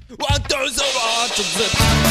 ワンダーザワーちょっと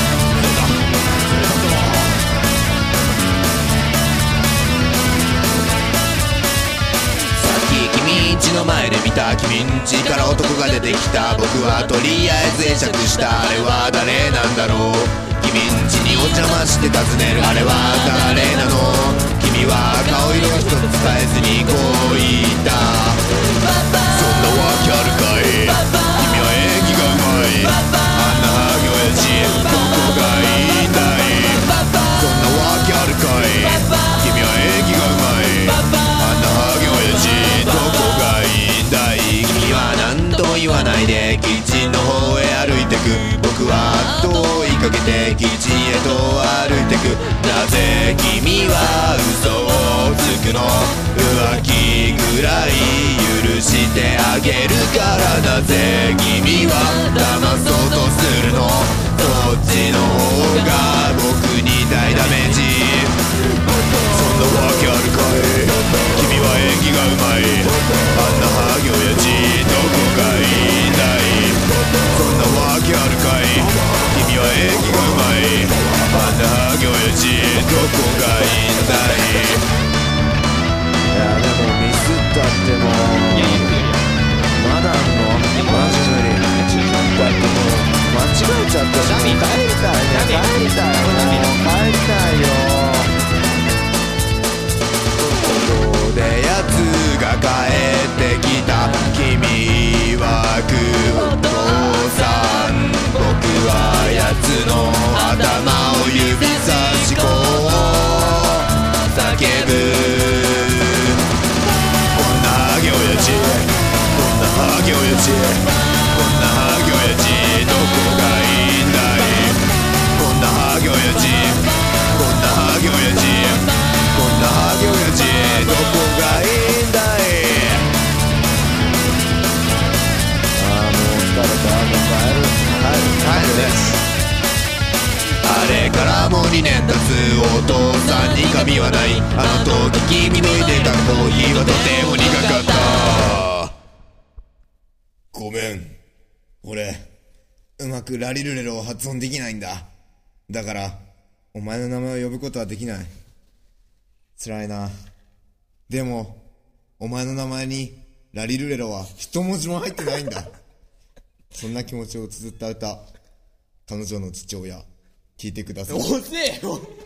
君んちの前で見た君んちから男が出てきた僕はとりあえず会釈したあれは誰なんだろう君んちにお邪魔して尋ねるあれは誰なの君は顔色一つ伝えずにこう言ったそんなわけあるかい君は演技がうまいあんなハゲ親父どこがいいんだいそんなわけあるかい君は演技がうまいあんなハゲ親父どこがいいんだい君は何とも言わないでキッチンの方へ歩いてく僕は後を追いかけてキッチンへと歩いてくなぜ君は嘘をつくの浮気ぐらい許してあげるからなぜ君は騙そうとするのそっちの方が僕に大ダメージそんなわけあるかい君は演技がうまいあんなハゲ親父どこがいいんだいそんなわけあるかい君は演技がうまいあんなハゲ親父どこがいいんだいいやでもミスったってもうまだあんのマジ無理だってもう間違えちゃったしもう帰りたいね帰りたいもう帰りたいよここでやつが帰ってきた君はお父さん僕はやつの頭を指差しこう叫ぶこんなハゲ親父こんなハゲ親父こんなハゲ親父どこがいいんだいこんなハゲ親父こんなハゲ親父こんなハゲ親父どこがいいんだいああもう疲れたもう帰るですあれからもう2年経つお父さんに髪はないあの時君の入れたコーヒーはとても苦かったごめん俺うまくラリルレロを発音できないんだだからお前の名前を呼ぶことはできない辛いなでもお前の名前にラリルレロは一文字も入ってないんだそんな気持ちを綴った歌彼女の父親聞いてください。 遅えよ